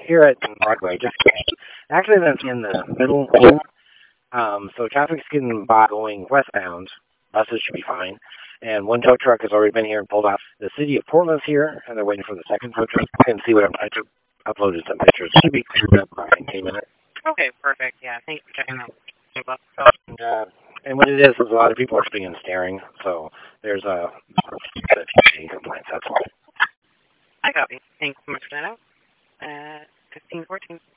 here at Broadway. Just actually, that's in the middle lane. So traffic's getting by going westbound. Buses should be fine. And one tow truck has already been here and pulled off. The city of Portland's here, and they're waiting for the second tow truck. You can see what I took, uploaded some pictures. It should be cleared up by 10 minutes. Okay, perfect. Yeah, thanks for checking out. And what it is a lot of people are sitting and staring. So there's a complaints. That's why. I copy. Thanks so much for that out. 1514.